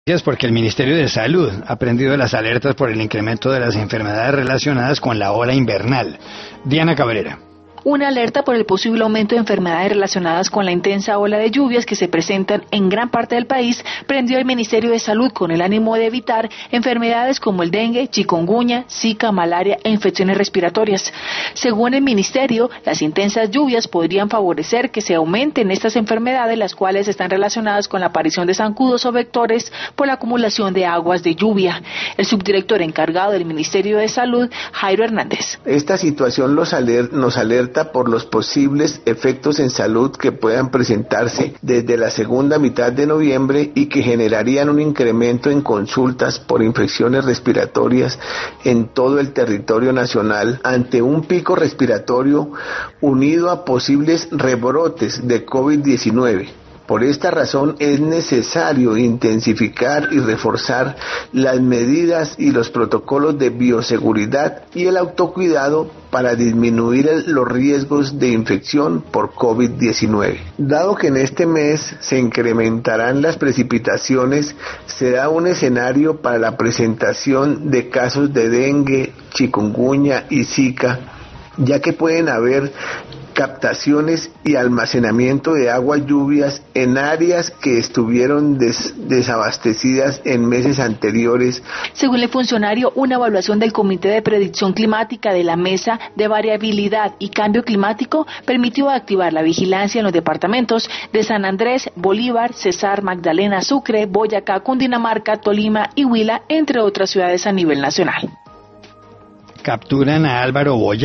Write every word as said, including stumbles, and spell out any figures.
Es porque el Ministerio de Salud ha prendido las alertas por el incremento de las enfermedades relacionadas con la ola invernal. Diana Cabrera. Una alerta por el posible aumento de enfermedades relacionadas con la intensa ola de lluvias que se presentan en gran parte del país prendió el Ministerio de Salud con el ánimo de evitar enfermedades como el dengue, chikungunya, zika, malaria e infecciones respiratorias. Según el Ministerio, las intensas lluvias podrían favorecer que se aumenten estas enfermedades, las cuales están relacionadas con la aparición de zancudos o vectores por la acumulación de aguas de lluvia. El subdirector encargado del Ministerio de Salud, Jairo Hernández. Esta situación los aler- nos alerta por los posibles efectos en salud que puedan presentarse desde la segunda mitad de noviembre y que generarían un incremento en consultas por infecciones respiratorias en todo el territorio nacional ante un pico respiratorio unido a posibles rebrotes de COVID diecinueve. Por esta razón es necesario intensificar y reforzar las medidas y los protocolos de bioseguridad y el autocuidado para disminuir el, los riesgos de infección por COVID diecinueve. Dado que en este mes se incrementarán las precipitaciones, se da un escenario para la presentación de casos de dengue, chikungunya y zika, ya que pueden haber captaciones y almacenamiento de aguas lluvias en áreas que estuvieron des, desabastecidas en meses anteriores. Según el funcionario, una evaluación del Comité de Predicción Climática de la Mesa de Variabilidad y Cambio Climático permitió activar la vigilancia en los departamentos de San Andrés, Bolívar, Cesar, Magdalena, Sucre, Boyacá, Cundinamarca, Tolima y Huila, entre otras ciudades a nivel nacional. Capturan a Álvaro Boya.